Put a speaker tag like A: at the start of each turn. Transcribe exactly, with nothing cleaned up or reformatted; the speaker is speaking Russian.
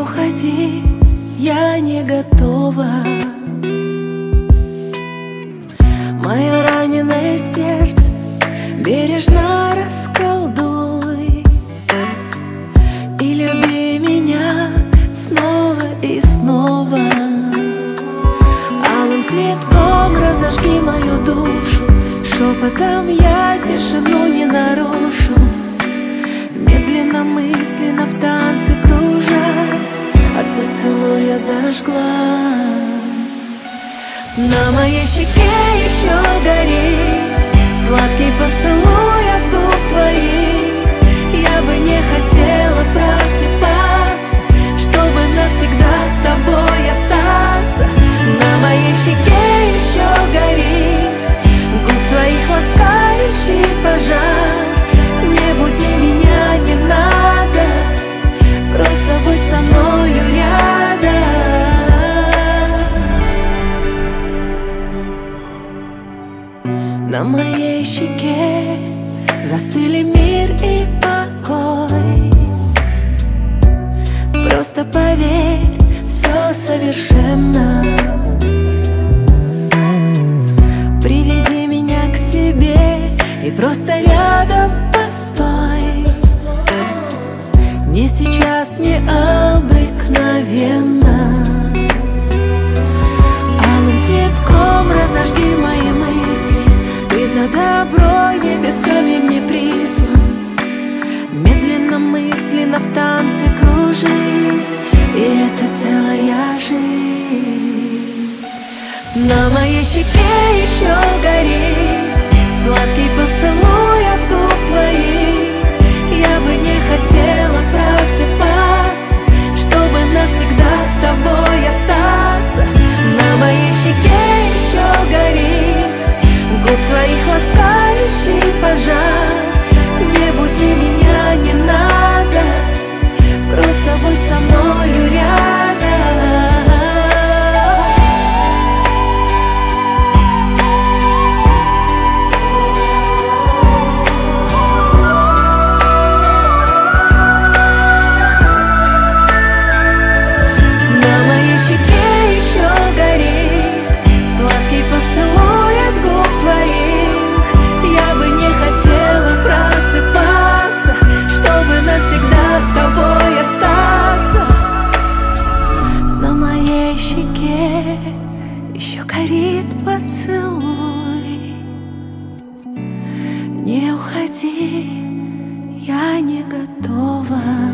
A: уходи, я не готова. Мое раненое сердце бережно расколдуй и люби меня снова и снова. Алым цветком разожги мою душу, шепотом я тишину не нарушу. Медленно, мысленно в танце кружась, от поцелуя зажглась. На моей щеке еще горит сладкий поцелуй от губ твоих. Я бы не хотела просыпаться, чтобы навсегда с тобой остаться. На моей щеке еще горит губ твоих ласкающий пожар. Не буди меня, не надо, просто будь со мною рядом. На моей щеке застыли мир и покой. Просто поверь, все совершенно. Приведи меня к себе и просто рядом постой. Мне сейчас необыкновенно. Алым цветком разожги мои мысли, ты за добро небесами мне прислан. Медленно, мысленно в танце кружи, и это целая жизнь. На моей щеке еще горит сладкий поцелуй от губ твоих. Я бы не хотела просыпаться, чтобы навсегда с тобой остаться. На моей щеке еще горит губ твоих ласкающий пожар. Не буди меня, не надо, просто будь со мною рядом. Еще горит поцелуй. Не уходи, я не готова.